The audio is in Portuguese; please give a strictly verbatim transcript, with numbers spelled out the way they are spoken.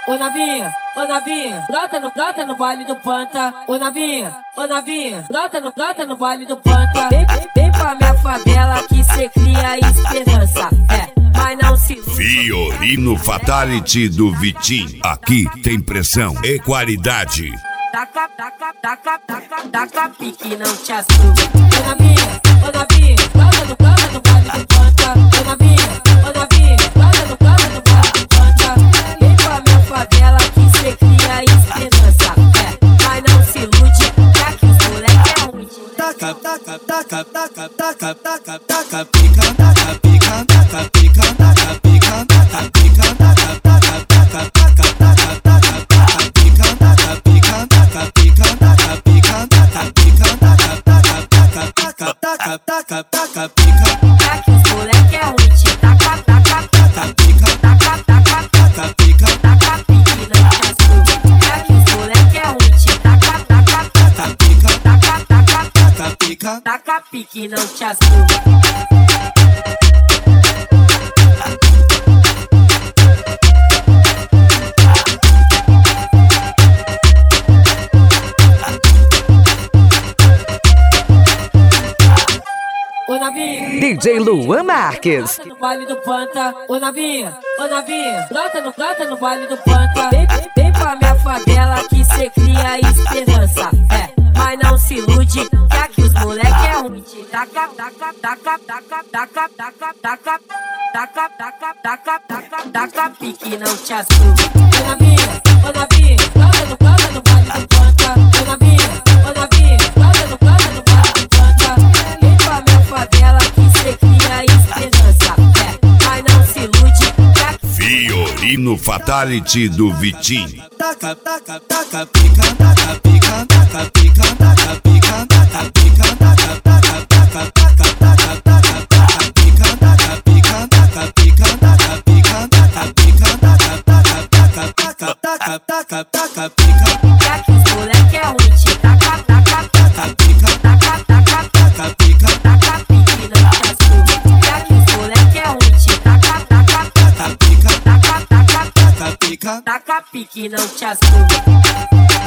Ô novinha, ô novinha, brota no, brota no baile do Panta. Ô novinha, ô novinha, brota no, brota no baile do Panta. Vem, vem, vem pra minha favela que cê cria esperança. É, mas não se... Fiorino Fatality do Vitinho. Aqui tem pressão e qualidade. Taca, taca, taca, taca, taca, pique, não te assusta. Ô novinha, ô novinha, brota no, brota no baile do Panta. Ô novinha, ô novinha, brota no, brota no baile do Panta. Vem pra minha favela que cê cria esperança. É, mas não se ilude, já que os moleque é ruim. Taca, taca, taca, taca, taca, taca, taca, pica, taca, pica, taca, pica, taca, pica, taca, pica, taca, taca, taca, taca, taca, taca, taca, pica, taca, pica, taca, pica, taca, pica, taca, pica, taca, taca, taca, taca, taca, taca, pica. Já que os moleque é ruim, te taca, taca, taca, pica, taca, taca, taca, pica, taca, pique, não te assusta. Já que os moleque é ruim, te taca, taca, taca, pica, taca, taca, taca, pica, taca, pique, não te assusta. Ô novinha, D J Luan Marques. brota no baile do Panta. Ô novinha, ô novinha, brota no, brota no baile do Panta. Vem, vem, vem pra minha favela que cê cria esperança. É, mas não se ilude, já que os moleque é ruim. Taca, taca, taca, taca, taca, taca, taca, taca, taca, taca, taca, taca, pique, não te assusta. Ô novinha, ô novinha, brota no, brota no baile do Panta. Ô novinha, ô novinha, brota no, brota no baile do Panta. Vem pra minha favela que cê cria esperança. É, mas não se ilude, já que... Fiorino Fatality do Vitinho. Taca, taca, taca, pica, taca, pica, taca, pica, taca, pica, taca, pica, taca, taca, taca, taca, taca, taca, taca, pica, taca, pica, taca, pica, taca, pica, taca, pica, taca, taca, taca, taca, taca, taca, taca, pica. Já que os moleque é ruim, te taca, taca, taca, pica, taca, taca, taca, pica, taca, pique, não te assusta. Já que os moleque é ruim, te taca, taca, taca, pica, taca, taca, taca, pica, taca, pique, não te assusta.